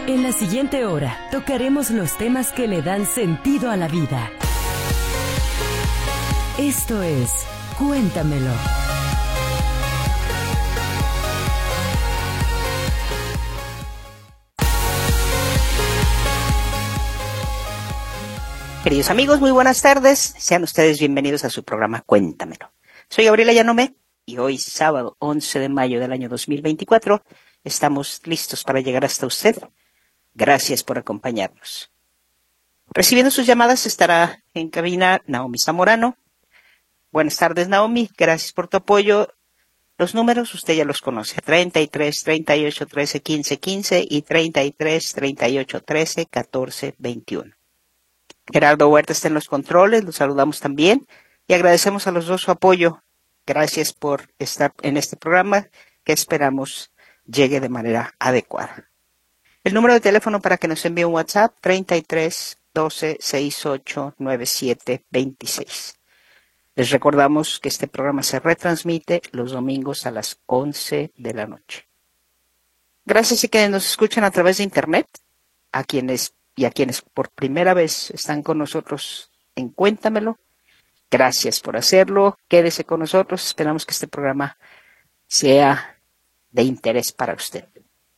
En la siguiente hora, tocaremos los temas que le dan sentido a la vida. Esto es Cuéntamelo. Queridos amigos, muy buenas tardes. Sean ustedes bienvenidos a su programa Cuéntamelo. Soy Gabriela Yanome y hoy, sábado 11 de mayo del año 2024, estamos listos para llegar hasta usted. Gracias por acompañarnos. Recibiendo sus llamadas estará en cabina Naomi Zamorano. Buenas tardes, Naomi. Gracias por tu apoyo. Los números usted ya los conoce. 33 38 13 15 15 y 33 38 13 14 21. Gerardo Huerta está en los controles, los saludamos también y agradecemos a los dos su apoyo. Gracias por estar en este programa que esperamos llegue de manera adecuada. El número de teléfono para que nos envíe un WhatsApp, 33 12 68 97 26. Les recordamos que este programa se retransmite los domingos a las 11 de la noche. Gracias a quienes nos escuchan a través de internet, a quienes por primera vez están con nosotros en Cuéntamelo. Gracias por hacerlo. Quédese con nosotros. Esperamos que este programa sea de interés para usted.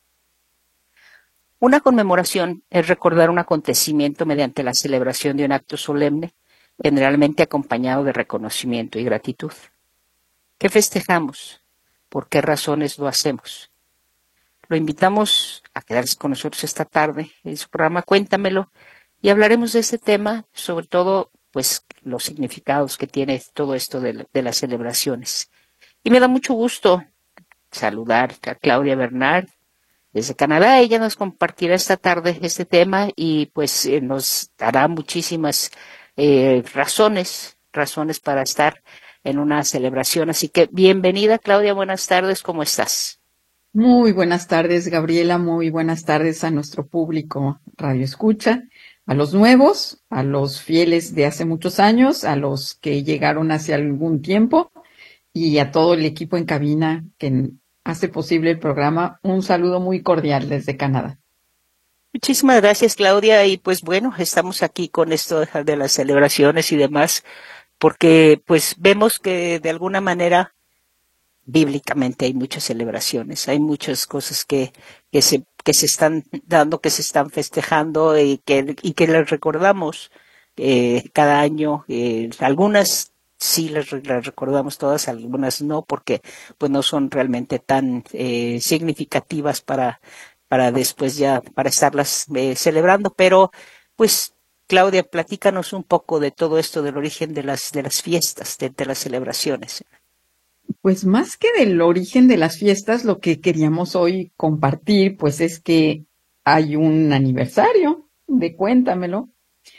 Una conmemoración es recordar un acontecimiento mediante la celebración de un acto solemne, generalmente acompañado de reconocimiento y gratitud. ¿Qué festejamos? ¿Por qué razones lo hacemos? Lo invitamos a quedarse con nosotros esta tarde en su programa Cuéntamelo y hablaremos de este tema, sobre todo pues los significados que tiene todo esto de las celebraciones. Y me da mucho gusto saludar a Claudia Bernard desde Canadá. Ella nos compartirá esta tarde este tema y pues nos dará muchísimas razones para estar en una celebración. Así que bienvenida, Claudia, buenas tardes, ¿cómo estás? Muy buenas tardes, Gabriela, muy buenas tardes a nuestro público Radio Escucha, a los nuevos, a los fieles de hace muchos años, a los que llegaron hace algún tiempo y a todo el equipo en cabina que hace posible el programa. Un saludo muy cordial desde Canadá. Muchísimas gracias, Claudia, y pues bueno, estamos aquí con esto de las celebraciones y demás, porque pues vemos que de alguna manera bíblicamente hay muchas celebraciones, hay muchas cosas que se están dando, que se están festejando y que les recordamos cada año. Algunas sí las recordamos todas, algunas no, porque pues no son realmente tan significativas para después ya, para estarlas celebrando, pero pues Claudia, platícanos un poco de todo esto, del origen de las fiestas, de las celebraciones. Pues más que del origen de las fiestas, lo que queríamos hoy compartir, pues es que hay un aniversario de Cuéntamelo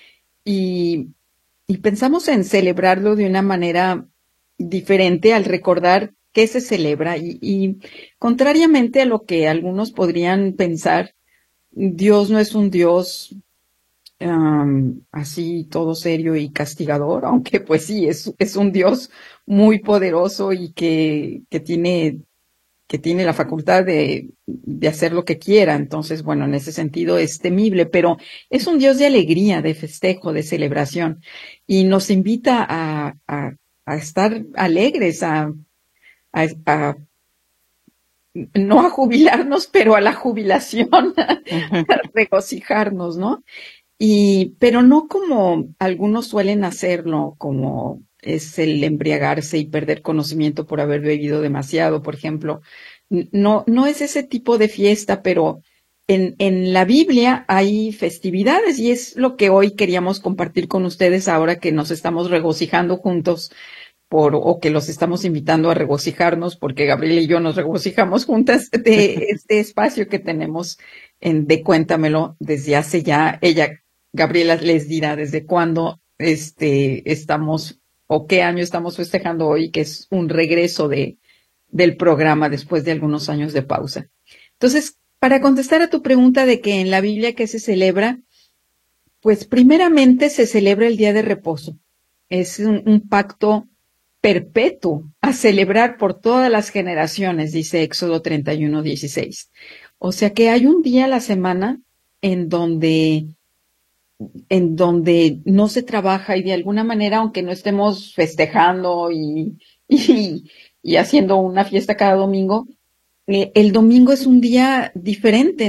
y pensamos en celebrarlo de una manera diferente al recordar qué se celebra y contrariamente a lo que algunos podrían pensar, Dios no es un Dios así todo serio y castigador, aunque pues sí, es un Dios muy poderoso y que tiene la facultad de hacer lo que quiera. Entonces, bueno, en ese sentido es temible, pero es un Dios de alegría, de festejo, de celebración y nos invita a estar alegres, a no a jubilarnos, pero a la jubilación, a regocijarnos, ¿no? Pero no como algunos suelen hacerlo, como es el embriagarse y perder conocimiento por haber bebido demasiado, por ejemplo. No es ese tipo de fiesta, pero en la Biblia hay festividades y es lo que hoy queríamos compartir con ustedes ahora que nos estamos regocijando juntos o que los estamos invitando a regocijarnos, porque Gabriela y yo nos regocijamos juntas de este espacio que tenemos de Cuéntamelo desde hace ya, Gabriela les dirá desde cuándo estamos o qué año estamos festejando hoy, que es un regreso del programa después de algunos años de pausa. Entonces, para contestar a tu pregunta de que en la Biblia ¿qué se celebra? Pues primeramente se celebra el Día de Reposo. Es un pacto perpetuo a celebrar por todas las generaciones, dice Éxodo 31:16. O sea que hay un día a la semana en donde no se trabaja y de alguna manera, aunque no estemos festejando y haciendo una fiesta cada domingo, el domingo es un día diferente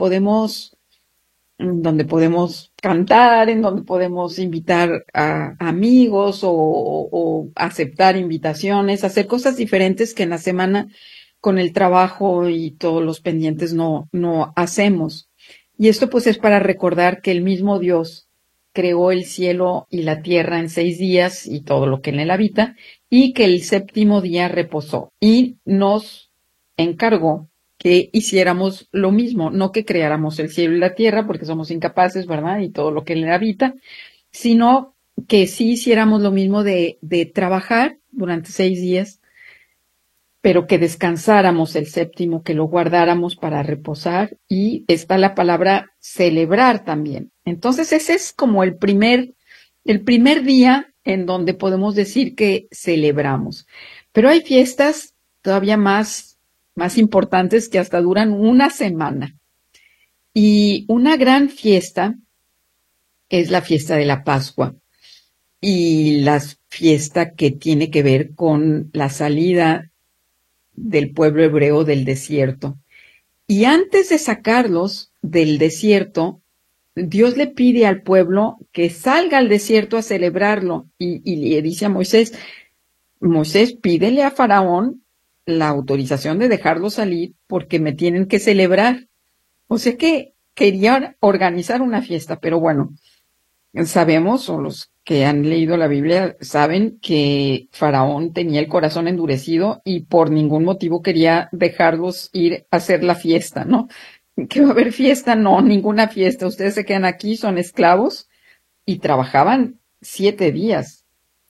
en donde podemos cantar, en donde podemos invitar a amigos o aceptar invitaciones, hacer cosas diferentes que en la semana con el trabajo y todos los pendientes no hacemos. Y esto pues es para recordar que el mismo Dios creó el cielo y la tierra en 6 días y todo lo que en él habita, y que el séptimo día reposó y nos encargó que hiciéramos lo mismo, no que creáramos el cielo y la tierra, porque somos incapaces, ¿verdad? Y todo lo que en él habita, sino que sí hiciéramos lo mismo de trabajar durante 6 días, pero que descansáramos el séptimo, que lo guardáramos para reposar, y está la palabra celebrar también. Entonces ese es como el primer día en donde podemos decir que celebramos. Pero hay fiestas todavía más importantes que hasta duran una semana. Y una gran fiesta es la fiesta de la Pascua y la fiesta que tiene que ver con la salida del pueblo hebreo del desierto. Y antes de sacarlos del desierto, Dios le pide al pueblo que salga al desierto a celebrarlo y le dice a Moisés, pídele a Faraón la autorización de dejarlo salir porque me tienen que celebrar. O sea que querían organizar una fiesta, pero bueno, sabemos, o los que han leído la Biblia saben que Faraón tenía el corazón endurecido y por ningún motivo quería dejarlos ir a hacer la fiesta, ¿no? ¿Que va a haber fiesta? No, ninguna fiesta. Ustedes se quedan aquí, son esclavos y trabajaban 7 días.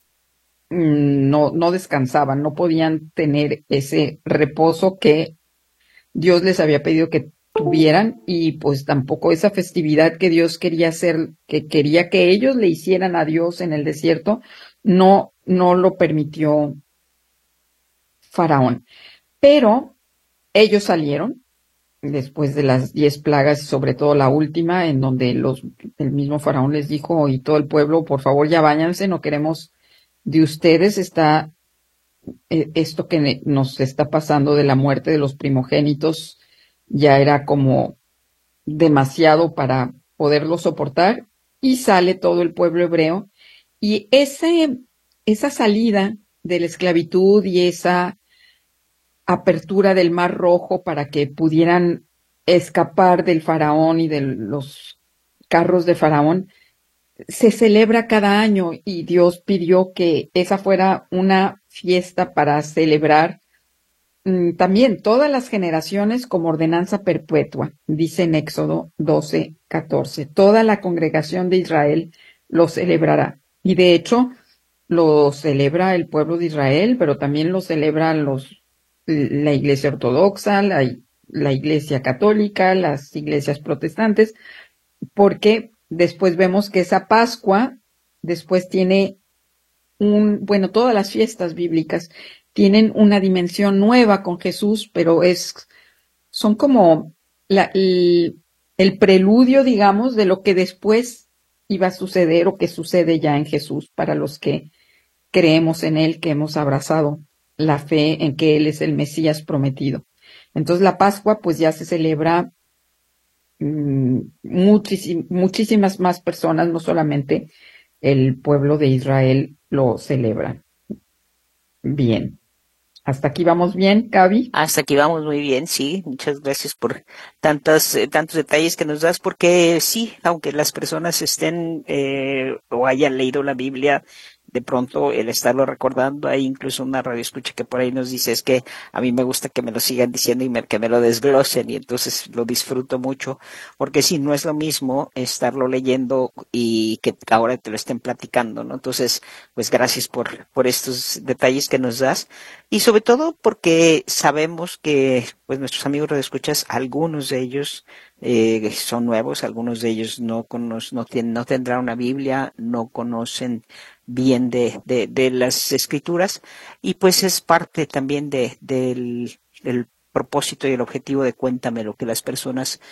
No descansaban, no podían tener ese reposo que Dios les había pedido que tuvieran, y pues tampoco esa festividad que Dios quería hacer, que quería que ellos le hicieran a Dios en el desierto, no lo permitió Faraón. Pero ellos salieron después de las 10 plagas, sobre todo la última, en donde el mismo Faraón les dijo, y todo el pueblo, por favor ya váyanse, no queremos de ustedes. Está esto que nos está pasando de la muerte de los primogénitos, ya era como demasiado para poderlo soportar, y sale todo el pueblo hebreo. Y esa salida de la esclavitud y esa apertura del Mar Rojo para que pudieran escapar del faraón y de los carros de faraón, se celebra cada año, y Dios pidió que esa fuera una fiesta para celebrar también todas las generaciones como ordenanza perpetua, dice en Éxodo 12:14. Toda la congregación de Israel lo celebrará. Y de hecho, lo celebra el pueblo de Israel, pero también lo celebran la Iglesia Ortodoxa, la Iglesia Católica, las iglesias protestantes, porque después vemos que esa Pascua después tiene todas las fiestas bíblicas tienen una dimensión nueva con Jesús, pero son como el preludio, digamos, de lo que después iba a suceder o que sucede ya en Jesús para los que creemos en Él, que hemos abrazado la fe en que Él es el Mesías prometido. Entonces la Pascua pues ya se celebra muchísimas más personas, no solamente el pueblo de Israel lo celebra. Bien. ¿Hasta aquí vamos bien, Gaby? Hasta aquí vamos muy bien, sí. Muchas gracias por tantos detalles que nos das, porque sí, aunque las personas estén o hayan leído la Biblia, de pronto el estarlo recordando, hay incluso una radioescucha que por ahí nos dice, es que a mí me gusta que me lo sigan diciendo y que me lo desglosen, y entonces lo disfruto mucho, porque sí, no es lo mismo estarlo leyendo y que ahora te lo estén platicando, ¿no? Entonces, pues gracias por estos detalles que nos das. Y sobre todo porque sabemos que pues nuestros amigos radioescuchas, algunos de ellos son nuevos, algunos de ellos no tendrán una Biblia, no conocen bien de las escrituras, y pues es parte también del propósito y el objetivo de Cuéntamelo, que las personas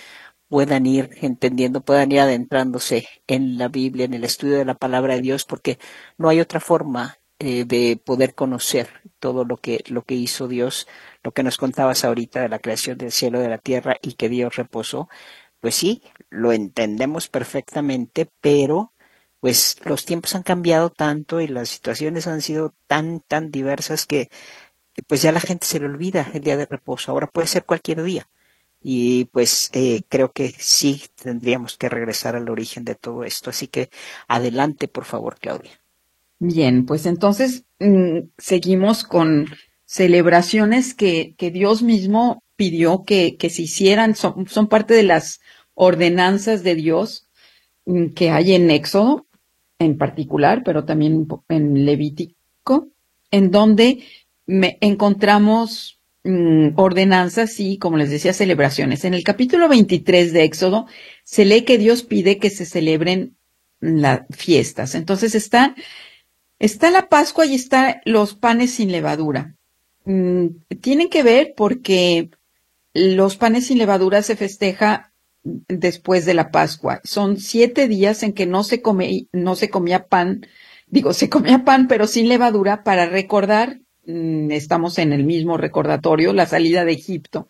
puedan ir entendiendo, puedan ir adentrándose en la Biblia, en el estudio de la palabra de Dios, porque no hay otra forma de poder conocer todo lo que hizo Dios, lo que nos contabas ahorita de la creación del cielo y de la tierra y que Dios reposó. Pues sí, lo entendemos perfectamente, pero pues los tiempos han cambiado tanto y las situaciones han sido tan diversas que pues ya la gente se le olvida el día de reposo. Ahora puede ser cualquier día. Y pues creo que sí tendríamos que regresar al origen de todo esto. Así que adelante, por favor, Claudia. Bien, pues entonces seguimos con celebraciones que Dios mismo pidió que se hicieran, son parte de las ordenanzas de Dios que hay en Éxodo en particular, pero también en Levítico, en donde encontramos ordenanzas y, como les decía, celebraciones. En el capítulo 23 de Éxodo se lee que Dios pide que se celebren las fiestas. Entonces está la Pascua y está los panes sin levadura. Tienen que ver porque los panes sin levadura se festeja después de la Pascua. Son 7 días en que no se comía pan, se comía pan pero sin levadura para recordar, estamos en el mismo recordatorio, la salida de Egipto.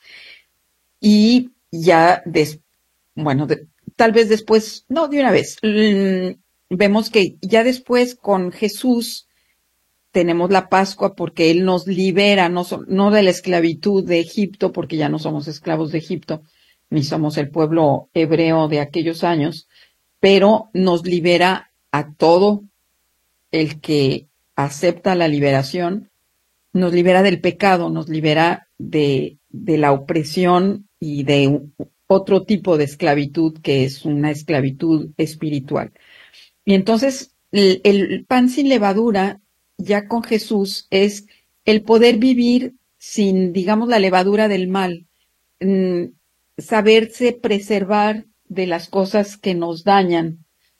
Y ya, tal vez después, no, de una vez, vemos que ya después con Jesús tenemos la Pascua porque Él nos libera, no de la esclavitud de Egipto, porque ya no somos esclavos de Egipto, ni somos el pueblo hebreo de aquellos años, pero nos libera a todo el que acepta la liberación, nos libera del pecado, nos libera de la opresión y de otro tipo de esclavitud que es una esclavitud espiritual. Y entonces el pan sin levadura ya con Jesús es el poder vivir sin, digamos, la levadura del mal, saberse preservar de las cosas que nos dañan,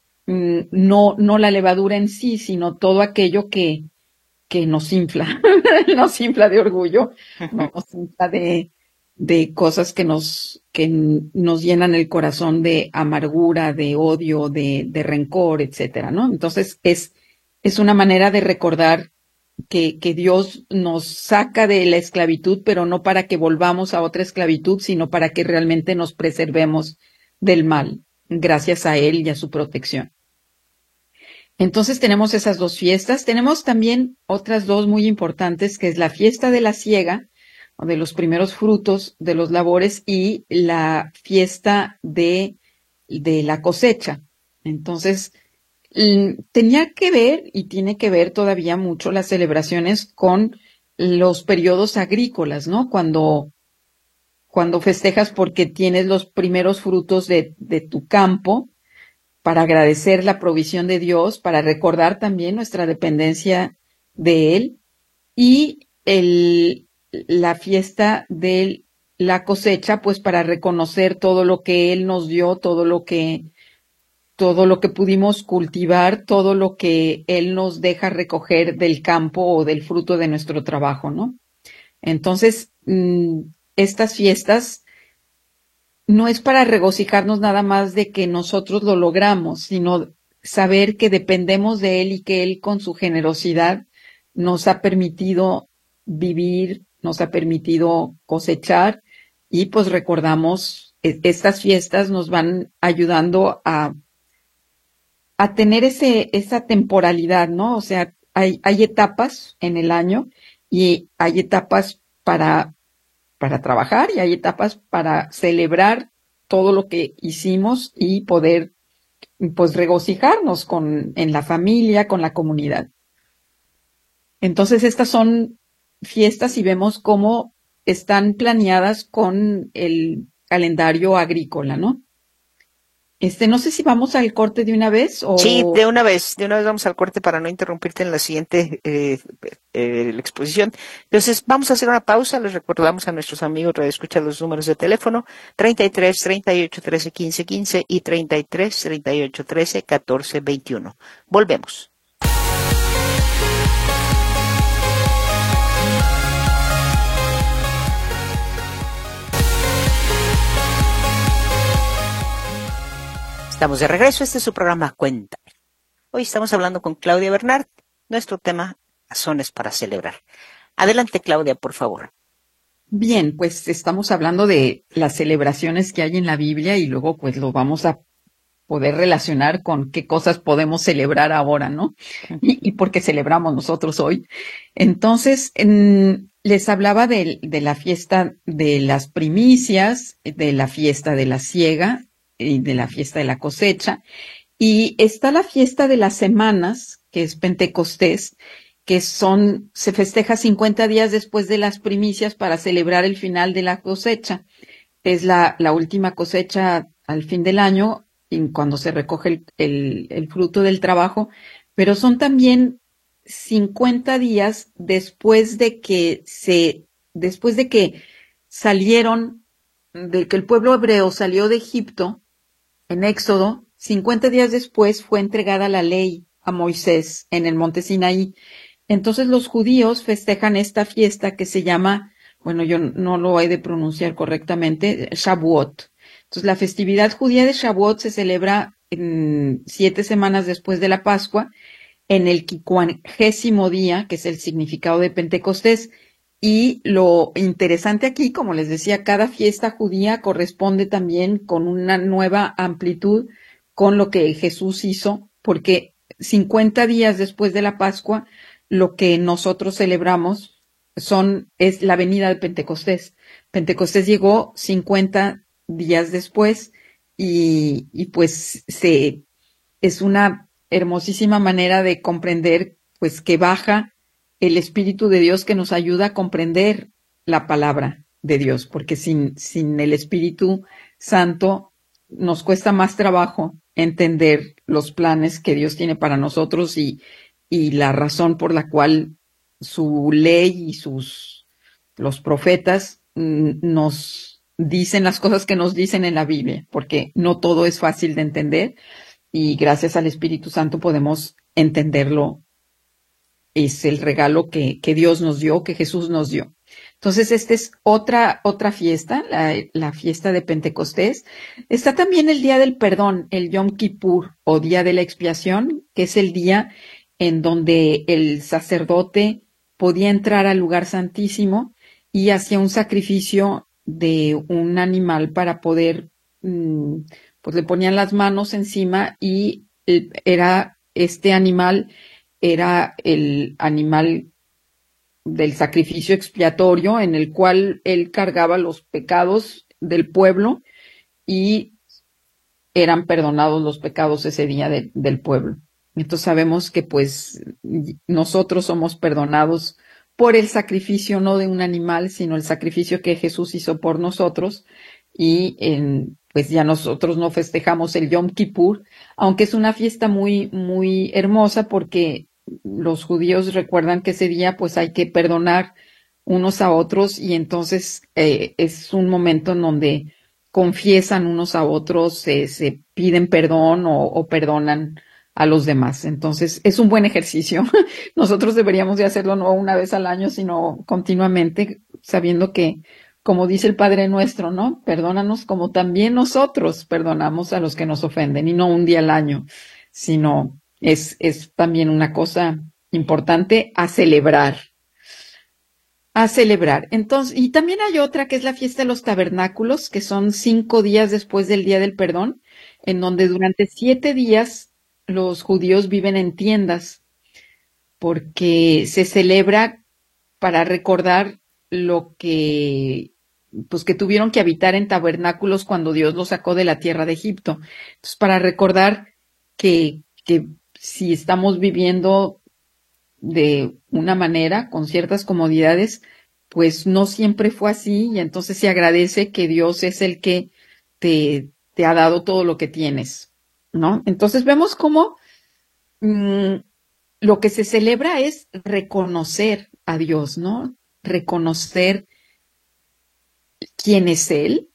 no la levadura en sí, sino todo aquello que nos infla, nos infla de orgullo, nos infla de cosas que nos llenan el corazón de amargura, de odio, de rencor, etcétera, ¿no? Entonces es una manera de recordar que Dios nos saca de la esclavitud, pero no para que volvamos a otra esclavitud, sino para que realmente nos preservemos del mal, gracias a Él y a su protección. Entonces tenemos esas 2 fiestas. Tenemos también otras 2 muy importantes, que es la fiesta de la siega, o de los primeros frutos de los labores, y la fiesta de la cosecha. Entonces, tenía que ver y tiene que ver todavía mucho las celebraciones con los periodos agrícolas, ¿no? Cuando festejas porque tienes los primeros frutos de tu campo, para agradecer la provisión de Dios, para recordar también nuestra dependencia de Él, y la fiesta de la cosecha, pues para reconocer todo lo que Él nos dio, todo lo que pudimos cultivar, todo lo que Él nos deja recoger del campo o del fruto de nuestro trabajo, ¿no? Entonces, estas fiestas no es para regocijarnos nada más de que nosotros lo logramos, sino saber que dependemos de Él y que Él con su generosidad nos ha permitido vivir, nos ha permitido cosechar, y pues recordamos, estas fiestas nos van ayudando a tener esa temporalidad, ¿no? O sea, hay etapas en el año y hay etapas para trabajar y hay etapas para celebrar todo lo que hicimos y poder, pues, regocijarnos en la familia, con la comunidad. Entonces, estas son fiestas y vemos cómo están planeadas con el calendario agrícola, ¿no? No sé si vamos al corte de una vez o... Sí, de una vez vamos al corte para no interrumpirte en la siguiente la exposición. Entonces, vamos a hacer una pausa. Les recordamos a nuestros amigos radioescuchas los números de teléfono 33 38 13 15 15 y 33 38 13 14 21. Volvemos. Estamos de regreso, este es su programa Cuéntame. Hoy estamos hablando con Claudia Bernard, nuestro tema, razones para celebrar. Adelante, Claudia, por favor. Bien, pues estamos hablando de las celebraciones que hay en la Biblia y luego pues lo vamos a poder relacionar con qué cosas podemos celebrar ahora, ¿no? Y por qué celebramos nosotros hoy. Entonces, les hablaba de la fiesta de las primicias, de la fiesta de la siega y de la fiesta de la cosecha. Y está la fiesta de las semanas, que es Pentecostés, que se festeja 50 días después de las primicias para celebrar el final de la cosecha. Es la última cosecha al fin del año, cuando se recoge el fruto del trabajo, pero son también 50 días después de que salieron, de que el pueblo hebreo salió de Egipto, en Éxodo, 50 días después fue entregada la ley a Moisés en el monte Sinaí. Entonces los judíos festejan esta fiesta que se llama, bueno, yo no lo he de pronunciar correctamente, Shavuot. Entonces la festividad judía de Shavuot se celebra 7 semanas después de la Pascua, en el 50º día, que es el significado de Pentecostés. Y lo interesante aquí, como les decía, cada fiesta judía corresponde también con una nueva amplitud con lo que Jesús hizo, porque 50 días después de la Pascua, lo que nosotros celebramos es la venida de Pentecostés. Pentecostés llegó 50 días después y pues es una hermosísima manera de comprender pues que baja el Espíritu de Dios que nos ayuda a comprender la palabra de Dios, porque sin el Espíritu Santo nos cuesta más trabajo entender los planes que Dios tiene para nosotros y la razón por la cual su ley y los profetas nos dicen las cosas que nos dicen en la Biblia, porque no todo es fácil de entender y gracias al Espíritu Santo podemos entenderlo. Es el regalo que Dios nos dio, que Jesús nos dio. Entonces, esta es otra fiesta, la fiesta de Pentecostés. Está también el Día del Perdón, el Yom Kippur, o Día de la Expiación, que es el día en donde el sacerdote podía entrar al lugar santísimo y hacía un sacrificio de un animal para poder, pues le ponían las manos encima y este animal era el animal del sacrificio expiatorio en el cual él cargaba los pecados del pueblo y eran perdonados los pecados ese día del pueblo. Entonces sabemos que pues nosotros somos perdonados por el sacrificio no de un animal, sino el sacrificio que Jesús hizo por nosotros y pues ya nosotros no festejamos el Yom Kippur, aunque es una fiesta muy, muy hermosa porque los judíos recuerdan que ese día pues hay que perdonar unos a otros y entonces es un momento en donde confiesan unos a otros, se piden perdón o perdonan a los demás. Entonces es un buen ejercicio. Nosotros deberíamos de hacerlo no una vez al año, sino continuamente, sabiendo que, como dice el Padre Nuestro, ¿no? Perdónanos como también nosotros perdonamos a los que nos ofenden, y no un día al año, sino es también una cosa importante a celebrar. A celebrar. Entonces, y también hay otra que es la fiesta de los tabernáculos, que son 5 días después del Día del Perdón, en donde durante 7 días los judíos viven en tiendas, porque se celebra para recordar lo que tuvieron que habitar en tabernáculos cuando Dios los sacó de la tierra de Egipto. Entonces, para recordar que si estamos viviendo de una manera, con ciertas comodidades, pues no siempre fue así, y entonces se agradece que Dios es el que te ha dado todo lo que tienes, ¿no? Entonces vemos cómo lo que se celebra es reconocer a Dios, ¿no? Reconocer quién es Él.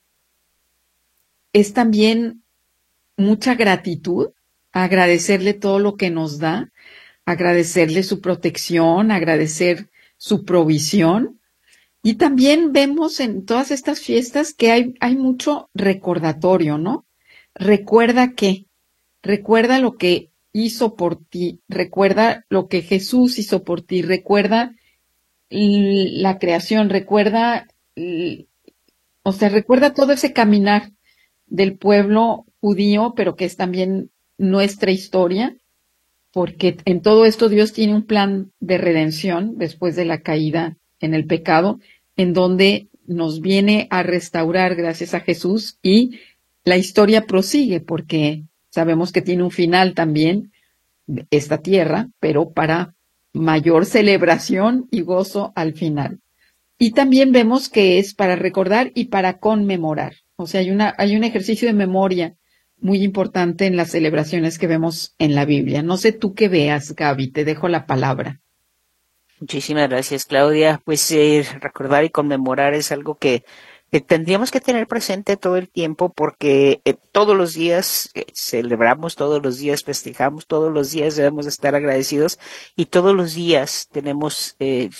Es también mucha gratitud, agradecerle todo lo que nos da, agradecerle su protección, agradecer su provisión. Y también vemos en todas estas fiestas que hay mucho recordatorio, ¿no? recuerda recuerda lo que hizo por ti, recuerda lo que Jesús hizo por ti, recuerda la creación, recuerda, o sea, recuerda todo ese caminar del pueblo judío, pero que es también nuestra historia, porque en todo esto Dios tiene un plan de redención después de la caída en el pecado, en donde nos viene a restaurar gracias a Jesús y la historia prosigue porque sabemos que tiene un final también esta tierra, pero para mayor celebración y gozo al final. Y también vemos que es para recordar y para conmemorar. O sea, hay un ejercicio de memoria muy importante en las celebraciones que vemos en la Biblia. No sé tú qué veas, Gaby, te dejo la palabra. Muchísimas gracias, Claudia. Pues recordar y conmemorar es algo que tendríamos que tener presente todo el tiempo porque todos los días celebramos, todos los días festejamos, todos los días debemos estar agradecidos y todos los días tenemos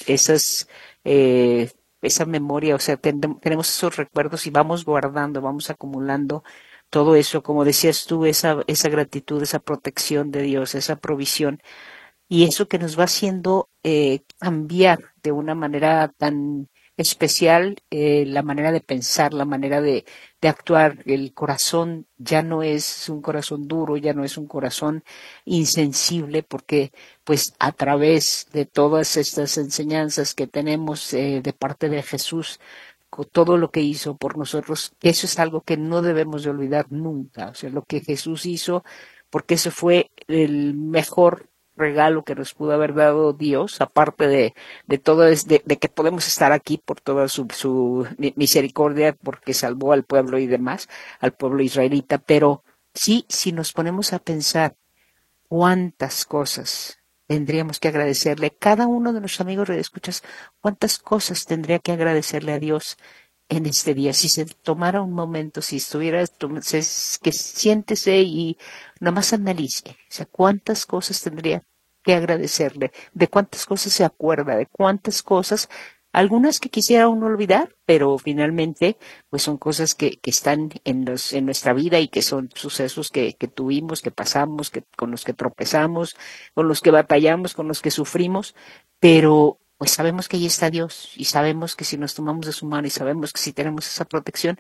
eh, esa memoria, o sea, tenemos esos recuerdos y vamos guardando, vamos acumulando todo eso, como decías tú, esa gratitud, esa protección de Dios, esa provisión y eso que nos va haciendo cambiar de una manera tan especial la manera de pensar, la manera de actuar. El corazón ya no es un corazón duro, ya no es un corazón insensible, porque pues a través de todas estas enseñanzas que tenemos de parte de Jesús, con todo lo que hizo por nosotros, eso es algo que no debemos de olvidar nunca. O sea, lo que Jesús hizo, porque eso fue el mejor regalo que nos pudo haber dado Dios, aparte de todo, de que podemos estar aquí por toda su misericordia, porque salvó al pueblo y demás, al pueblo israelita, pero sí, si nos ponemos a pensar cuántas cosas tendríamos que agradecerle, cada uno de nuestros amigos redescuchas, cuántas cosas tendría que agradecerle a Dios en este día, si se tomara un momento, si estuviera, que siéntese y nomás analice, o sea, cuántas cosas tendría que agradecerle, de cuántas cosas se acuerda, de cuántas cosas, algunas que quisiera uno olvidar, pero finalmente, pues son cosas que están en nuestra vida y que son sucesos que tuvimos, que pasamos, con los que tropezamos, con los que batallamos, con los que sufrimos, pero pues sabemos que ahí está Dios y sabemos que si nos tomamos de su mano y sabemos que si tenemos esa protección,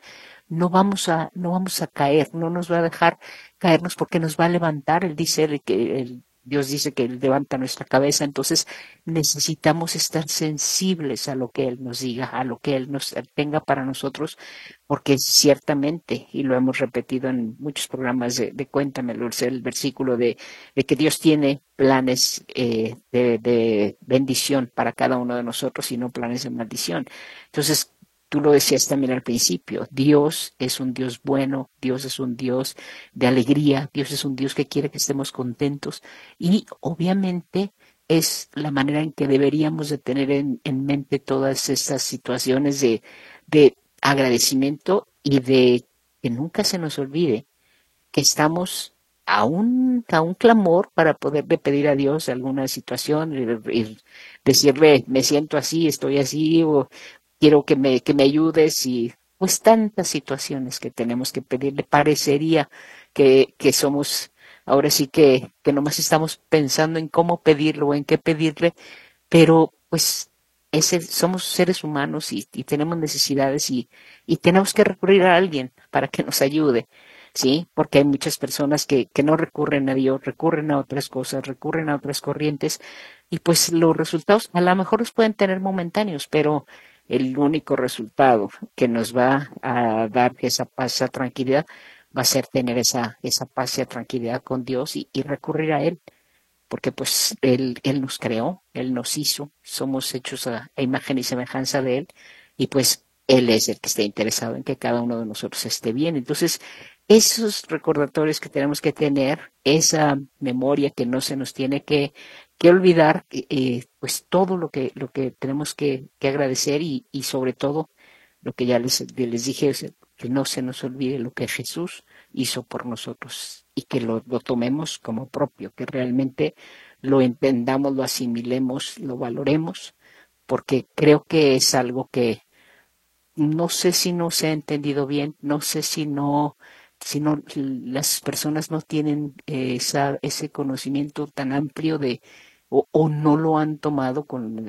no vamos a caer, no nos va a dejar caernos porque nos va a levantar. Dios dice que Él levanta nuestra cabeza, entonces necesitamos estar sensibles a lo que Él nos diga, a lo que Él nos tenga para nosotros, porque ciertamente, y lo hemos repetido en muchos programas de Cuéntamelo, es el versículo de que Dios tiene planes de bendición para cada uno de nosotros y no planes de maldición. Entonces, tú lo decías también al principio, Dios es un Dios bueno, Dios es un Dios de alegría, Dios es un Dios que quiere que estemos contentos y obviamente es la manera en que deberíamos de tener en mente todas estas situaciones de agradecimiento y de que nunca se nos olvide que estamos a un clamor para poderle pedir a Dios alguna situación y decirle, me siento así, estoy así, o quiero que me ayudes y pues tantas situaciones que tenemos que pedirle. Parecería que somos, ahora sí que nomás estamos pensando en cómo pedirlo o en qué pedirle, pero pues somos seres humanos y tenemos necesidades y tenemos que recurrir a alguien para que nos ayude. Sí, porque hay muchas personas que no recurren a Dios, recurren a otras cosas, recurren a otras corrientes, y pues los resultados a lo mejor los pueden tener momentáneos, pero el único resultado que nos va a dar esa paz, esa tranquilidad, va a ser tener esa paz y esa tranquilidad con Dios y recurrir a Él, porque pues Él nos creó, Él nos hizo, somos hechos a imagen y semejanza de Él, y pues Él es el que está interesado en que cada uno de nosotros esté bien. Entonces, esos recordatorios que tenemos que tener, esa memoria que no se nos tiene que olvidar, pues todo lo que tenemos que agradecer y sobre todo lo que ya les dije, es que no se nos olvide lo que Jesús hizo por nosotros y que lo tomemos como propio, que realmente lo entendamos, lo asimilemos, lo valoremos, porque creo que es algo que no sé si no se ha entendido bien, no sé si no si no, las personas no tienen ese conocimiento tan amplio o no lo han tomado con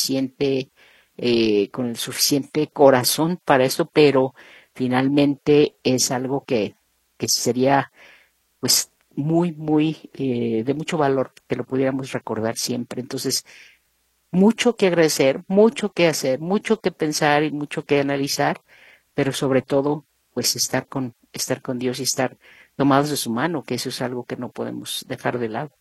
con el suficiente corazón para eso, pero finalmente es algo que sería pues de mucho valor que lo pudiéramos recordar siempre. Entonces, mucho que agradecer, mucho que hacer, mucho que pensar y mucho que analizar, pero sobre todo, pues estar con Dios y estar tomados de su mano, que eso es algo que no podemos dejar de lado.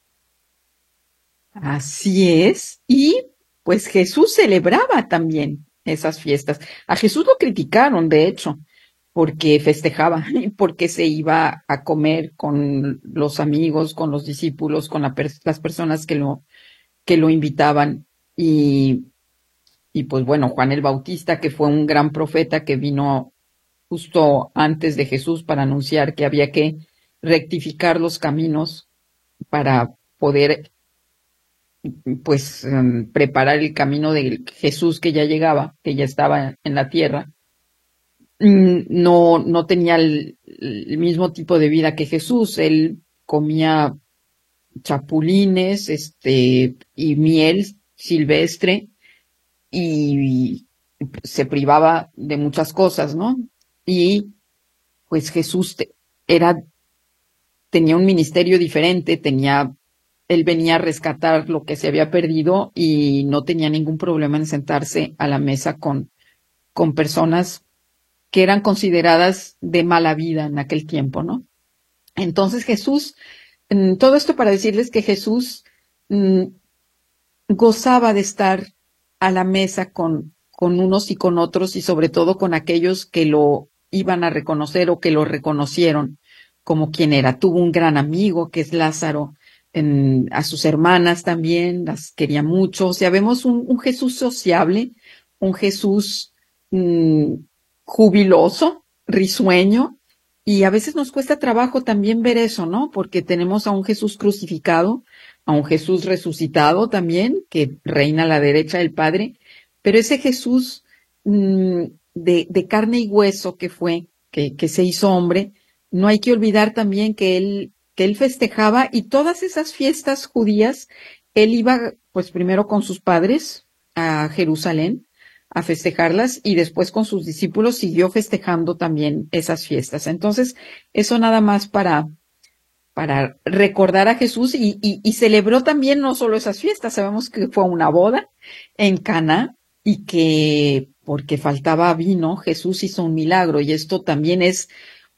Así es. Y pues Jesús celebraba también esas fiestas. A Jesús lo criticaron, de hecho, porque festejaba y porque se iba a comer con los amigos, con los discípulos, con las personas que lo invitaban. Y pues bueno, Juan el Bautista, que fue un gran profeta que vino justo antes de Jesús para anunciar que había que rectificar los caminos para poder pues preparar el camino de Jesús que ya llegaba, que ya estaba en la tierra. No tenía el mismo tipo de vida que Jesús. Él comía chapulines, y miel silvestre y se privaba de muchas cosas, ¿no? Y pues Jesús tenía un ministerio diferente, él venía a rescatar lo que se había perdido y no tenía ningún problema en sentarse a la mesa con personas que eran consideradas de mala vida en aquel tiempo, ¿no? Entonces Jesús, todo esto para decirles que Jesús gozaba de estar a la mesa con unos y con otros y sobre todo con aquellos que lo iban a reconocer o que lo reconocieron como quien era. Tuvo un gran amigo que es Lázaro, a sus hermanas también, las quería mucho. O sea, vemos un Jesús sociable, un Jesús jubiloso, risueño, y a veces nos cuesta trabajo también ver eso, ¿no? Porque tenemos a un Jesús crucificado, a un Jesús resucitado también, que reina a la derecha del Padre, pero ese Jesús de carne y hueso que fue, que se hizo hombre, no hay que olvidar también que él festejaba y todas esas fiestas judías, él iba pues primero con sus padres a Jerusalén a festejarlas y después con sus discípulos siguió festejando también esas fiestas. Entonces, eso nada más para recordar a Jesús y celebró también no solo esas fiestas, sabemos que fue una boda en Caná y que porque faltaba vino, Jesús hizo un milagro y esto también es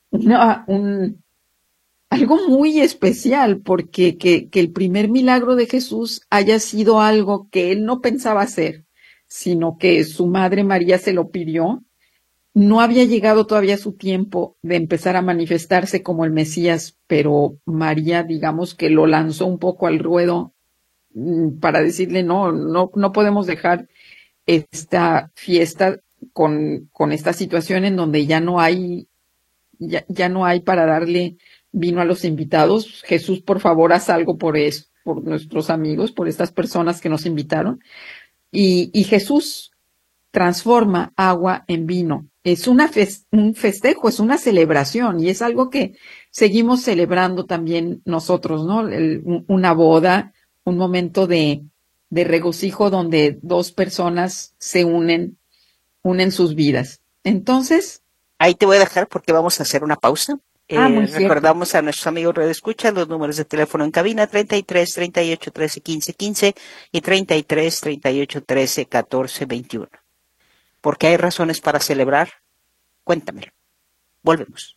algo muy especial porque que el primer milagro de Jesús haya sido algo que él no pensaba hacer, sino que su madre María se lo pidió. No había llegado todavía su tiempo de empezar a manifestarse como el Mesías, pero María, digamos que lo lanzó un poco al ruedo para decirle no podemos dejar esta fiesta con esta situación en donde ya no hay para darle vino a los invitados. Jesús, por favor, haz algo por eso, por nuestros amigos, por estas personas que nos invitaron. Y Jesús transforma agua en vino. Es un festejo, es una celebración y es algo que seguimos celebrando también nosotros, ¿no? Una boda, un momento de regocijo donde dos personas se unen sus vidas. Entonces, ahí te voy a dejar porque vamos a hacer una pausa. muy Recordamos a nuestros amigos Radio Escucha los números de teléfono en cabina 33 38 13 15 15 y 33 38 13 14 21. ¿Por qué hay razones para celebrar? Cuéntamelo. Volvemos.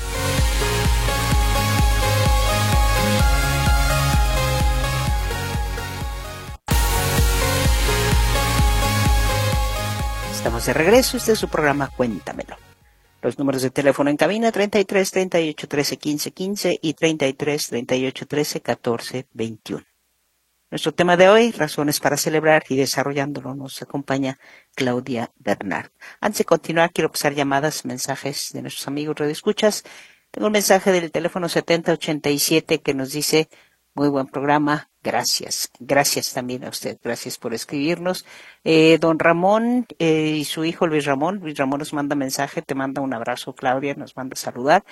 Estamos de regreso. Este es su programa Cuéntamelo. Los números de teléfono en cabina 33 38 13 15 15 y 33 38 13 14 21. Nuestro tema de hoy, razones para celebrar, y desarrollándolo nos acompaña Claudia Bernard. Antes de continuar, quiero pasar llamadas, mensajes de nuestros amigos radioescuchas. Tengo un mensaje del teléfono 7087 que nos dice: muy buen programa, gracias. Gracias también a usted, gracias por escribirnos. Don Ramón y su hijo Luis Ramón nos manda mensaje, te manda un abrazo, Claudia, nos manda saludar.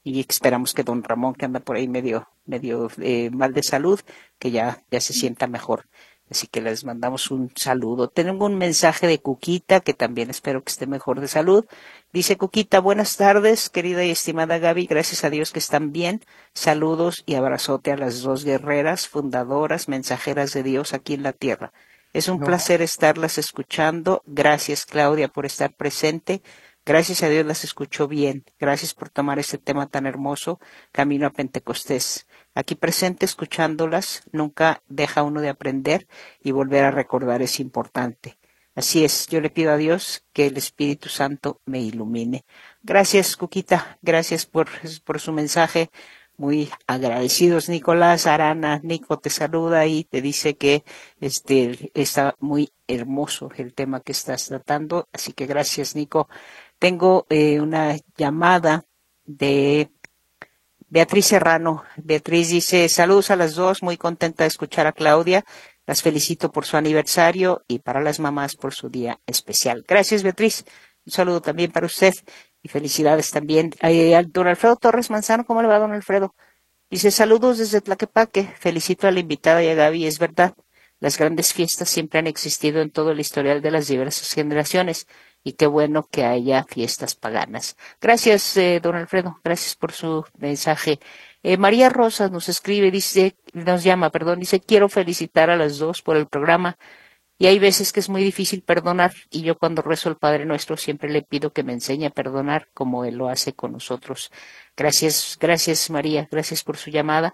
y esperamos que don Ramón, que anda por ahí medio mal de salud, que ya se sienta mejor. Así que les mandamos un saludo. Tenemos un mensaje de Cuquita, que también espero que esté mejor de salud. Dice Cuquita: buenas tardes, querida y estimada Gaby, gracias a Dios que están bien. Saludos y abrazote a las dos guerreras, fundadoras, mensajeras de Dios aquí en la tierra. Es un placer estarlas escuchando. Gracias, Claudia, por estar presente. Gracias a Dios las escuchó bien. Gracias por tomar este tema tan hermoso, Camino a Pentecostés. Aquí presente escuchándolas, nunca deja uno de aprender, y volver a recordar es importante. Así es, yo le pido a Dios que el Espíritu Santo me ilumine. Gracias, Cuquita, gracias por su mensaje. Muy agradecidos. Nicolás Arana, Nico te saluda y te dice que está muy hermoso el tema que estás tratando, así que gracias, Nico. Tengo una llamada de Beatriz Serrano. Beatriz dice: saludos a las dos, muy contenta de escuchar a Claudia. Las felicito por su aniversario y para las mamás por su día especial. Gracias, Beatriz. Un saludo también para usted y felicidades también. Don Alfredo Torres Manzano, ¿cómo le va, don Alfredo? Dice: saludos desde Tlaquepaque. Felicito a la invitada y a Gaby. Es verdad, las grandes fiestas siempre han existido en todo el historial de las diversas generaciones, y qué bueno que haya fiestas paganas. Gracias, don Alfredo. Gracias por su mensaje. María Rosas nos escribe, dice, dice: quiero felicitar a las dos por el programa. Y hay veces que es muy difícil perdonar, y yo cuando rezo el Padre Nuestro siempre le pido que me enseñe a perdonar como Él lo hace con nosotros. Gracias, gracias María, gracias por su llamada.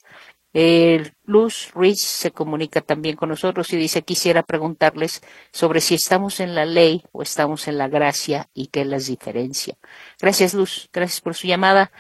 Luz Ruiz se comunica también con nosotros y dice: quisiera preguntarles sobre si estamos en la ley o estamos en la gracia y qué las diferencia. Gracias, Luz, gracias por su llamada.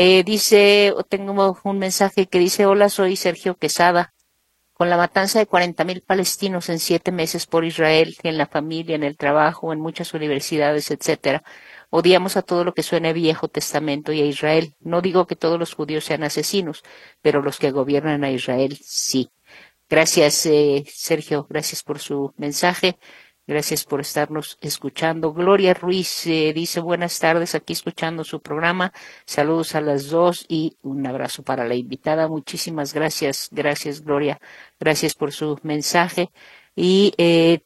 Tengo un mensaje que dice: hola, soy Sergio Quesada. Con la matanza de 40,000 palestinos en 7 meses por Israel, en la familia, en el trabajo, en muchas universidades, etcétera, odiamos a todo lo que suene Viejo Testamento y a Israel. No digo que todos los judíos sean asesinos, pero los que gobiernan a Israel sí. Gracias, Sergio, gracias por su mensaje. Gracias por estarnos escuchando. Gloria Ruiz dice: buenas tardes, aquí escuchando su programa. Saludos a las dos y un abrazo para la invitada. Muchísimas gracias. Gracias, Gloria. Gracias por su mensaje. Y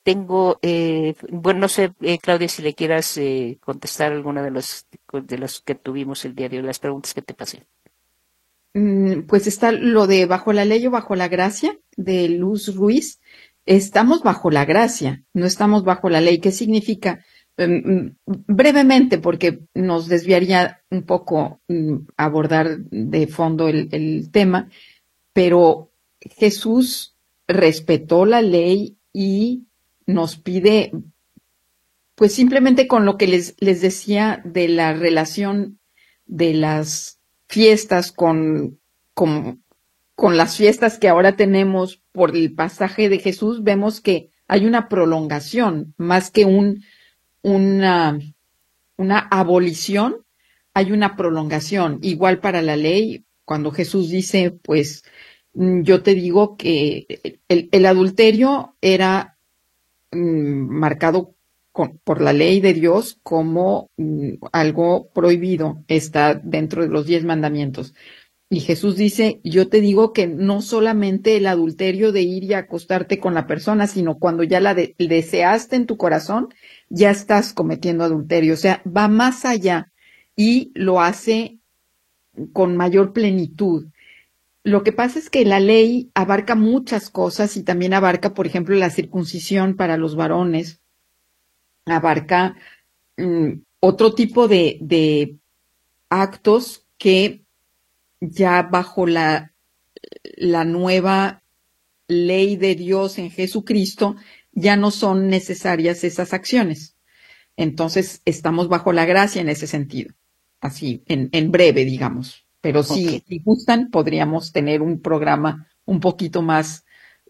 no sé, Claudia, si le quieras contestar alguna de los que tuvimos el día de hoy, las preguntas que te pasé. Pues está lo de bajo la ley o bajo la gracia, de Luz Ruiz. Estamos bajo la gracia, no estamos bajo la ley. ¿Qué significa? Brevemente, porque nos desviaría un poco abordar de fondo el tema, pero Jesús respetó la ley y nos pide, pues simplemente con lo que les decía de la relación de las fiestas con las fiestas que ahora tenemos por el pasaje de Jesús, vemos que hay una prolongación, más que una abolición, hay una prolongación. Igual para la ley, cuando Jesús dice, pues, yo te digo que el adulterio era marcado por la ley de Dios como algo prohibido, está dentro de los 10 mandamientos. Y Jesús dice: yo te digo que no solamente el adulterio de ir y acostarte con la persona, sino cuando ya la deseaste en tu corazón, ya estás cometiendo adulterio. O sea, va más allá y lo hace con mayor plenitud. Lo que pasa es que la ley abarca muchas cosas y también abarca, por ejemplo, la circuncisión para los varones, abarca otro tipo de actos que ya bajo la nueva ley de Dios en Jesucristo, ya no son necesarias esas acciones. Entonces, estamos bajo la gracia en ese sentido. Así, en breve, digamos. Pero si gustan, podríamos tener un programa un poquito más,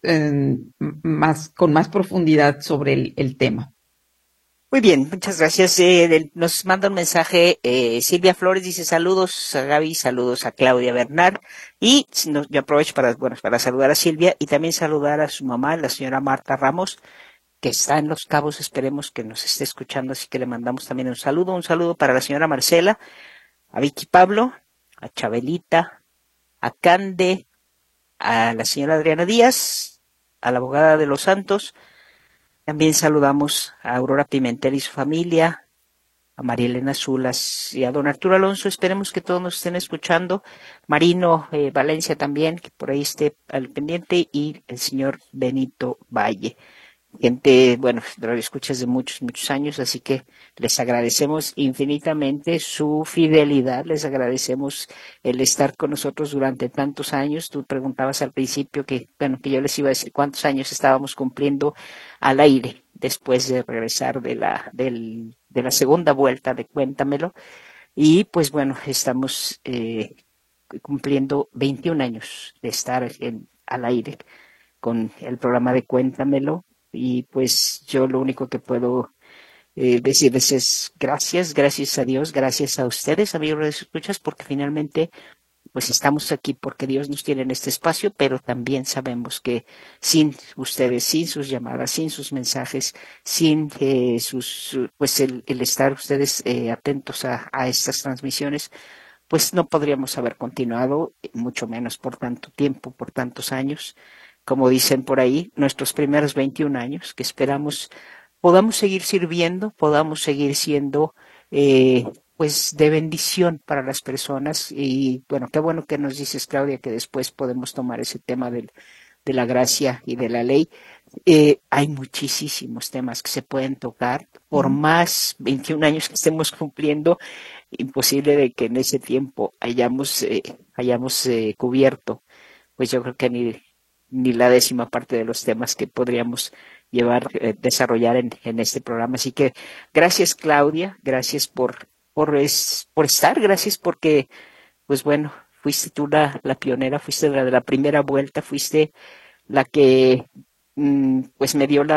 con más profundidad sobre el tema. Muy bien, muchas gracias. Nos manda un mensaje Silvia Flores, dice: saludos a Gaby, saludos a Claudia Bernard. Y yo aprovecho para saludar a Silvia y también saludar a su mamá, la señora Marta Ramos, que está en Los Cabos. Esperemos que nos esté escuchando, así que le mandamos también un saludo. Un saludo para la señora Marcela, a Vicky Pablo, a Chabelita, a Cande, a la señora Adriana Díaz, a la abogada de los Santos. También saludamos a Aurora Pimentel y su familia, a María Elena Zulas y a don Arturo Alonso. Esperemos que todos nos estén escuchando. Marino Valencia también, que por ahí esté al pendiente, y el señor Benito Valle. Gente, bueno, lo escuchas de muchos, muchos años, así que les agradecemos infinitamente su fidelidad, les agradecemos el estar con nosotros durante tantos años. Tú preguntabas al principio que, bueno, que yo les iba a decir cuántos años estábamos cumpliendo al aire después de regresar de la segunda vuelta de Cuéntamelo. Y pues bueno, estamos cumpliendo 21 años de estar al aire con el programa de Cuéntamelo. Y pues yo lo único que puedo decirles es gracias a Dios, gracias a ustedes, amigos de escuchas, porque finalmente pues estamos aquí porque Dios nos tiene en este espacio, pero también sabemos que sin ustedes, sin sus llamadas, sin sus mensajes, sin pues el estar ustedes atentos a estas transmisiones, pues no podríamos haber continuado, mucho menos por tanto tiempo, por tantos años. Como dicen por ahí, nuestros primeros 21 años, que esperamos podamos seguir sirviendo, podamos seguir siendo pues de bendición para las personas. Y bueno, qué bueno que nos dices, Claudia, que después podemos tomar ese tema de la gracia y de la ley. Hay muchísimos temas que se pueden tocar, por más 21 años que estemos cumpliendo, imposible de que en ese tiempo hayamos cubierto, pues yo creo que ni la 10ª parte de los temas que podríamos desarrollar en este programa. Así que gracias, Claudia, gracias por estar, gracias porque, pues bueno, fuiste tú la pionera, fuiste la de la primera vuelta, fuiste la que pues me dio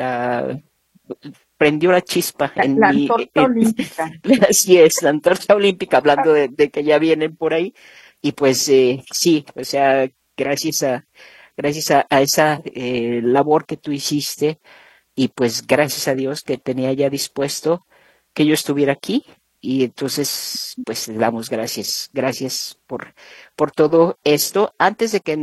prendió la chispa en La mi, antorcha olímpica. así es, la antorcha olímpica, hablando de que ya vienen por ahí. Y pues sí, o sea, gracias a esa labor que tú hiciste, y pues gracias a Dios que tenía ya dispuesto que yo estuviera aquí. Y entonces, pues le damos gracias por todo esto. Antes de que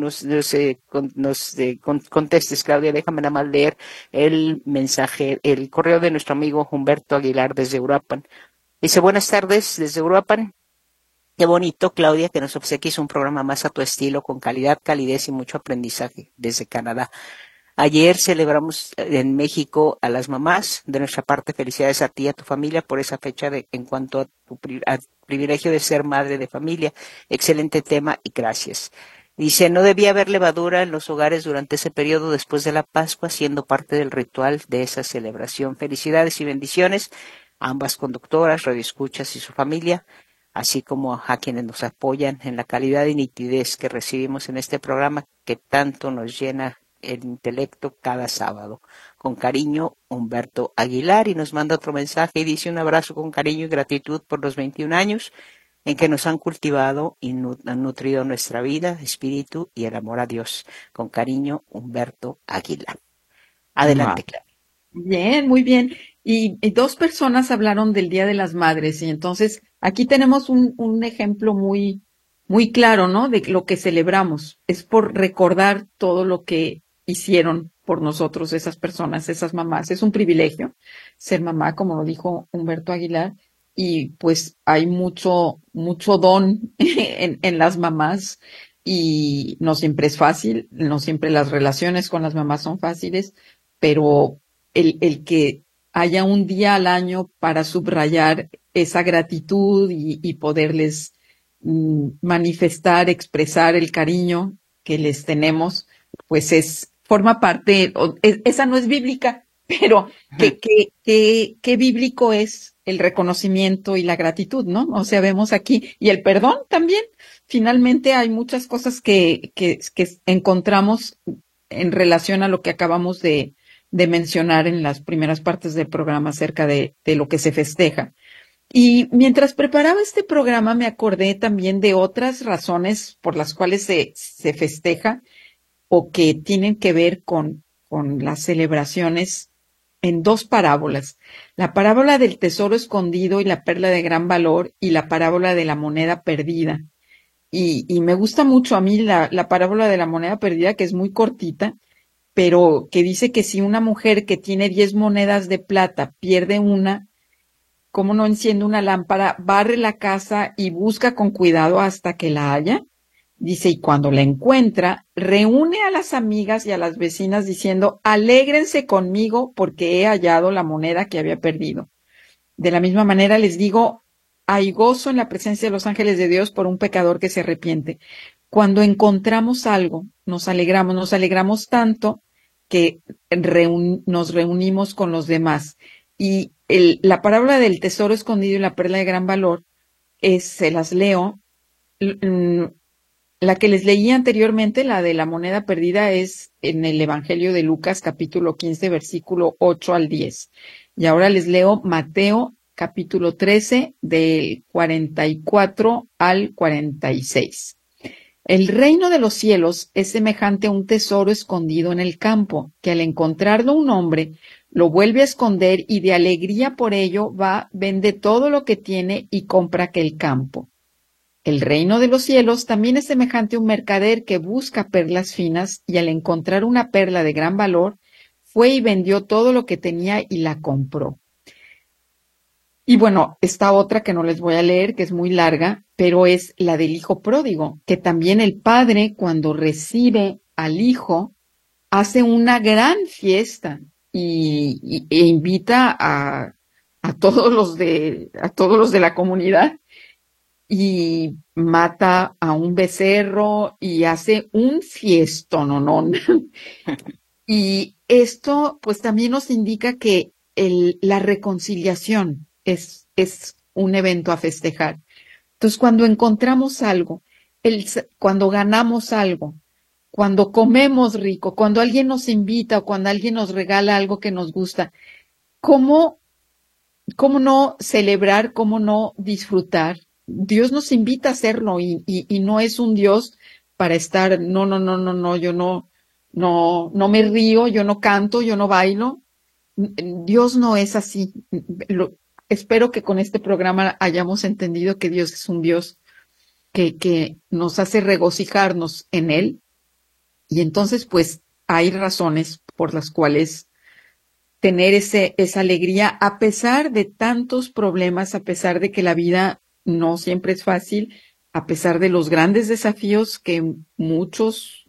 contestes, Claudia, déjame nada más leer el mensaje, el correo de nuestro amigo Humberto Aguilar desde Uruapan. Dice, buenas tardes desde Uruapan. Qué bonito, Claudia, que nos obsequies un programa más a tu estilo, con calidad, calidez y mucho aprendizaje desde Canadá. Ayer celebramos en México a las mamás. De nuestra parte, felicidades a ti y a tu familia por esa fecha en cuanto a al privilegio de ser madre de familia. Excelente tema y gracias. Dice, no debía haber levadura en los hogares durante ese periodo después de la Pascua, siendo parte del ritual de esa celebración. Felicidades y bendiciones a ambas conductoras, radioescuchas y su familia, así como a quienes nos apoyan en la calidad y nitidez que recibimos en este programa que tanto nos llena el intelecto cada sábado. Con cariño, Humberto Aguilar. Y nos manda otro mensaje y dice, un abrazo con cariño y gratitud por los 21 años en que nos han cultivado y han nutrido nuestra vida, espíritu y el amor a Dios. Con cariño, Humberto Aguilar. Adelante, Clara. Bien, muy bien. Y dos personas hablaron del Día de las Madres, y entonces aquí tenemos un ejemplo muy, muy claro, ¿no? De lo que celebramos. Es por recordar todo lo que hicieron por nosotros esas personas, esas mamás. Es un privilegio ser mamá, como lo dijo Humberto Aguilar, y pues hay mucho don en las mamás, y no siempre es fácil, no siempre las relaciones con las mamás son fáciles, pero el que haya un día al año para subrayar esa gratitud y poderles manifestar, expresar el cariño que les tenemos, pues forma parte, esa no es bíblica, pero qué bíblico es el reconocimiento y la gratitud, ¿no? O sea, vemos aquí, y el perdón también. Finalmente hay muchas cosas que encontramos en relación a lo que acabamos de mencionar en las primeras partes del programa acerca de lo que se festeja. Y mientras preparaba este programa me acordé también de otras razones por las cuales se festeja o que tienen que ver con las celebraciones en dos parábolas. La parábola del tesoro escondido y la perla de gran valor, y la parábola de la moneda perdida. y me gusta mucho a mí la parábola de la moneda perdida, que es muy cortita, pero que dice que si una mujer que tiene 10 monedas de plata pierde una, ¿cómo no enciende una lámpara, barre la casa y busca con cuidado hasta que la haya? Dice, y cuando la encuentra, reúne a las amigas y a las vecinas diciendo, alégrense conmigo porque he hallado la moneda que había perdido. De la misma manera les digo, hay gozo en la presencia de los ángeles de Dios por un pecador que se arrepiente. Cuando encontramos algo, nos alegramos tanto que nos reunimos con los demás. Y la parábola del tesoro escondido y la perla de gran valor se las leo. La que les leí anteriormente, la de la moneda perdida, es en el Evangelio de Lucas, capítulo 15, versículo 8 al 10. Y ahora les leo Mateo, capítulo 13, del 44 al 46. El reino de los cielos es semejante a un tesoro escondido en el campo, que al encontrarlo un hombre, lo vuelve a esconder y de alegría por ello va, vende todo lo que tiene y compra aquel campo. El reino de los cielos también es semejante a un mercader que busca perlas finas y al encontrar una perla de gran valor, fue y vendió todo lo que tenía y la compró. Y bueno, esta otra que no les voy a leer, que es muy larga, pero es la del hijo pródigo, que también el padre, cuando recibe al hijo, hace una gran fiesta e invita a todos los de la comunidad y mata a un becerro y hace un fiestononón. Y esto pues también nos indica que la reconciliación es un evento a festejar. Entonces, cuando encontramos algo, cuando ganamos algo, cuando comemos rico, cuando alguien nos invita o cuando alguien nos regala algo que nos gusta, ¿cómo no celebrar, cómo no disfrutar? Dios nos invita a hacerlo y no es un Dios para estar, no, yo no me río, yo no canto, yo no bailo. Dios no es así. Espero que con este programa hayamos entendido que Dios es un Dios que nos hace regocijarnos en Él. Y entonces, pues, hay razones por las cuales tener esa alegría a pesar de tantos problemas, a pesar de que la vida no siempre es fácil, a pesar de los grandes desafíos que muchos,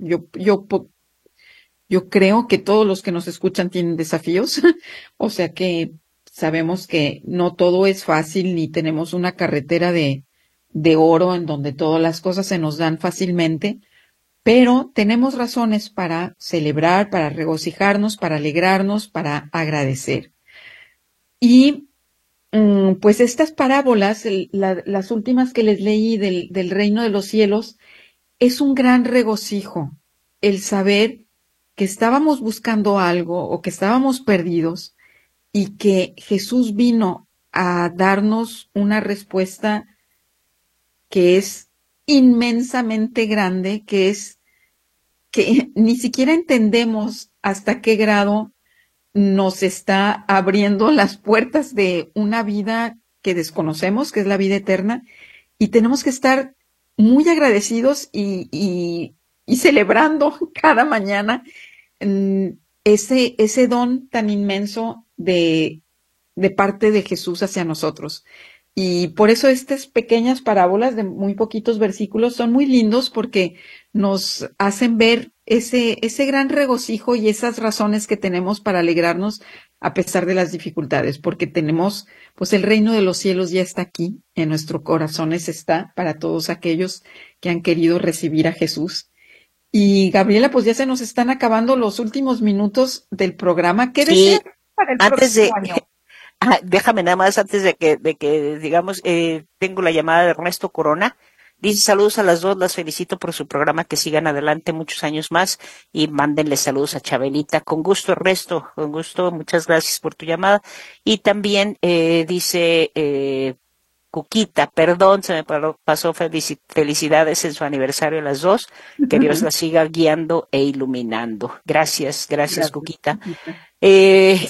yo creo que todos los que nos escuchan tienen desafíos, o sea que sabemos que no todo es fácil ni tenemos una carretera de oro en donde todas las cosas se nos dan fácilmente, pero tenemos razones para celebrar, para regocijarnos, para alegrarnos, para agradecer. Y pues estas parábolas, las últimas que les leí del reino de los cielos, es un gran regocijo el saber que estábamos buscando algo o que estábamos perdidos y que Jesús vino a darnos una respuesta que es inmensamente grande, que ni siquiera entendemos hasta qué grado nos está abriendo las puertas de una vida que desconocemos, que es la vida eterna, y tenemos que estar muy agradecidos y celebrando cada mañana ese don tan inmenso de parte de Jesús hacia nosotros. Y por eso estas pequeñas parábolas de muy poquitos versículos son muy lindos porque nos hacen ver ese gran regocijo y esas razones que tenemos para alegrarnos a pesar de las dificultades, porque tenemos, pues el reino de los cielos ya está aquí, en nuestros corazones está para todos aquellos que han querido recibir a Jesús. Y Gabriela, pues ya se nos están acabando los últimos minutos del programa. ¿Qué deseas para el próximo año? Déjame nada más antes de que digamos, tengo la llamada de Ernesto Corona. Dice saludos a las dos, las felicito por su programa, que sigan adelante muchos años más y mándenle saludos a Chabelita. Con gusto, Ernesto, con gusto, muchas gracias por tu llamada. Y también dice Cuquita, perdón, se me pasó, felicidades en su aniversario a las dos, que Dios las siga guiando e iluminando. Gracias, Cuquita.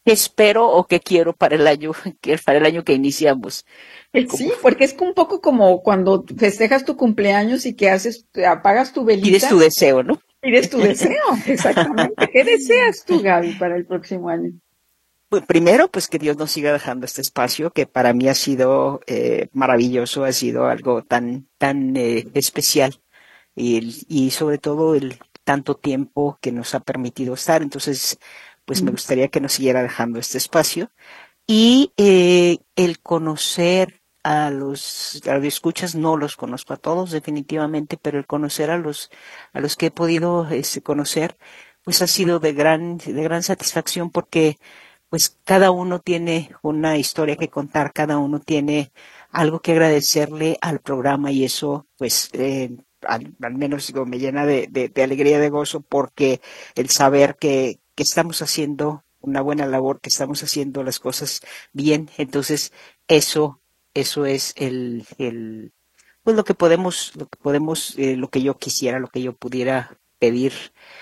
espero o qué quiero para el año, para el año que iniciamos. Sí, porque es un poco como cuando festejas tu cumpleaños y que haces, apagas tu Pides velita, tu deseo, ¿no? pides tu deseo, exactamente. ¿Qué deseas tú, Gaby, para el próximo año? Pues primero, pues que Dios nos siga dejando este espacio que para mí ha sido maravilloso, ha sido algo tan especial y sobre todo el tanto tiempo que nos ha permitido estar. Entonces, pues me gustaría que nos siguiera dejando este espacio y el conocer a los radioescuchas, no los conozco a todos definitivamente, pero el conocer a los que he podido conocer, pues ha sido de gran satisfacción porque pues cada uno tiene una historia que contar, cada uno tiene algo que agradecerle al programa y eso pues al menos digo, me llena de alegría, de gozo porque el saber que estamos haciendo una buena labor, que estamos haciendo las cosas bien, entonces eso es pues lo que yo quisiera, lo que yo pudiera pedir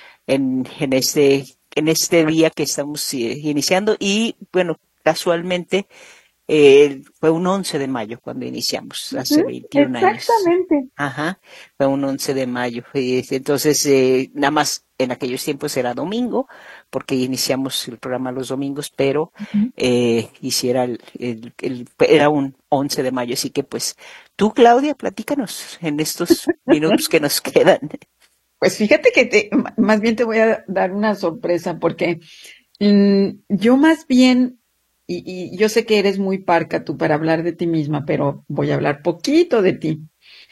en este día que estamos iniciando y bueno, casualmente fue un 11 de mayo cuando iniciamos, hace 21 años. Exactamente. Ajá, fue un 11 de mayo. Entonces, nada más en aquellos tiempos era domingo, porque iniciamos el programa los domingos, pero hiciera era un 11 de mayo. Así que pues, tú, Claudia, platícanos en estos minutos que nos quedan. Pues fíjate que más bien te voy a dar una sorpresa porque yo más bien, y yo sé que eres muy parca tú para hablar de ti misma, pero voy a hablar poquito de ti.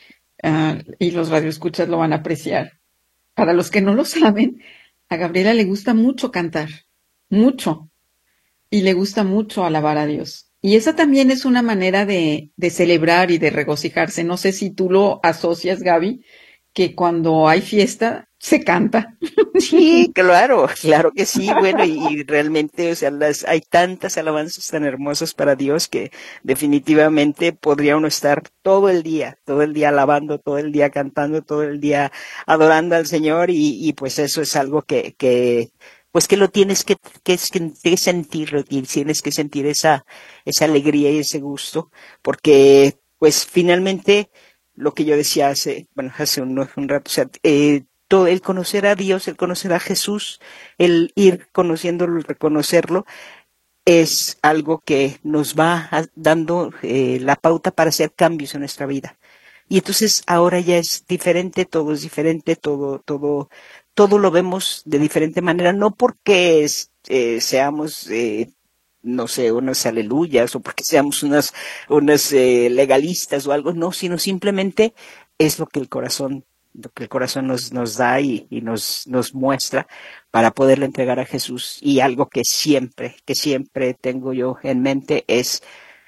Y los radioescuchas lo van a apreciar. Para los que no lo saben, a Gabriela le gusta mucho cantar, mucho, y le gusta mucho alabar a Dios. Y esa también es una manera de celebrar y de regocijarse. No sé si tú lo asocias, Gaby, que cuando hay fiesta se canta. Sí, claro, claro que sí, bueno, y realmente, o sea, hay tantas alabanzas tan hermosas para Dios que definitivamente podría uno estar todo el día alabando, todo el día cantando, todo el día adorando al Señor y pues eso es algo pues que lo tienes que sentirlo, tienes que sentir esa alegría y ese gusto, porque pues finalmente lo que yo decía hace un rato, o sea, todo el conocer a Dios, el conocer a Jesús, el ir conociéndolo, el reconocerlo, es algo que nos va dando la pauta para hacer cambios en nuestra vida. Y entonces ahora ya es diferente, todo es diferente, todo lo vemos de diferente manera, no porque seamos no sé, unas aleluyas o porque seamos unas legalistas o algo, no, sino simplemente es lo que el corazón nos da y nos muestra para poderle entregar a Jesús. Y algo que siempre tengo yo en mente es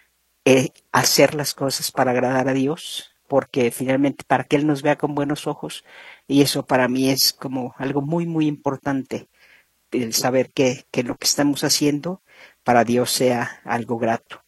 hacer las cosas para agradar a Dios, porque finalmente para que Él nos vea con buenos ojos, y eso para mí es como algo muy, muy importante, el saber que lo que estamos haciendo para Dios sea algo grato.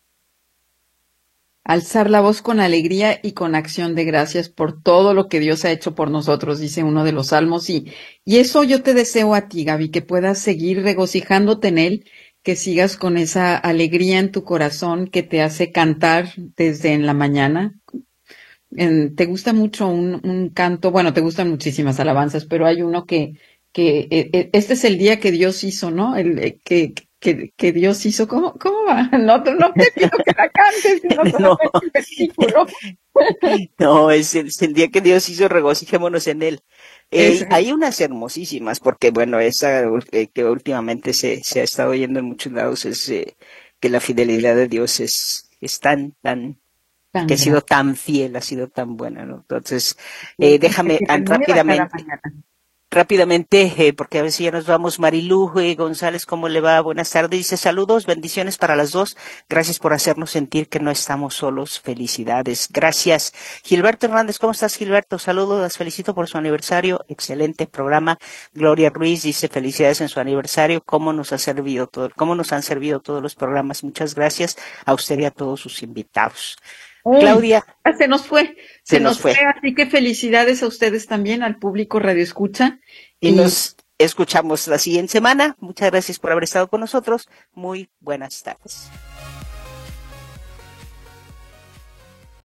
Alzar la voz con alegría y con acción de gracias por todo lo que Dios ha hecho por nosotros, dice uno de los salmos. Y eso yo te deseo a ti, Gaby, que puedas seguir regocijándote en Él, que sigas con esa alegría en tu corazón que te hace cantar desde en la mañana. ¿Te gusta mucho un canto? Bueno, te gustan muchísimas alabanzas, pero hay uno este es el día que Dios hizo, ¿no? Que Dios hizo. ¿Cómo va? No te pido que la cantes, sino No, solamente el versículo. no, es el día que Dios hizo, regocijémonos en Él. Ese. Hay unas hermosísimas, porque bueno, esa que últimamente se ha estado oyendo en muchos lados es que la fidelidad de Dios es que Tan ha sido grande. tan fiel, ha sido tan buena, ¿no? Entonces, déjame Que renueva cada mañana. rápidamente, porque a veces ya nos vamos. Marilú González, ¿cómo le va? Buenas tardes. Dice saludos, bendiciones para las dos. Gracias por hacernos sentir que no estamos solos. Felicidades. Gracias. Gilberto Hernández, ¿cómo estás, Gilberto? Saludos, las felicito por su aniversario. Excelente programa. Gloria Ruiz dice felicidades en su aniversario. Cómo nos han servido todos los programas. Muchas gracias a usted y a todos sus invitados. Uy, Claudia, ya se se nos nos fue, fue. así que felicidades a ustedes también, al público Radio Escucha. Y Y escuchamos la siguiente semana. Muchas gracias por haber estado con nosotros. Muy buenas tardes.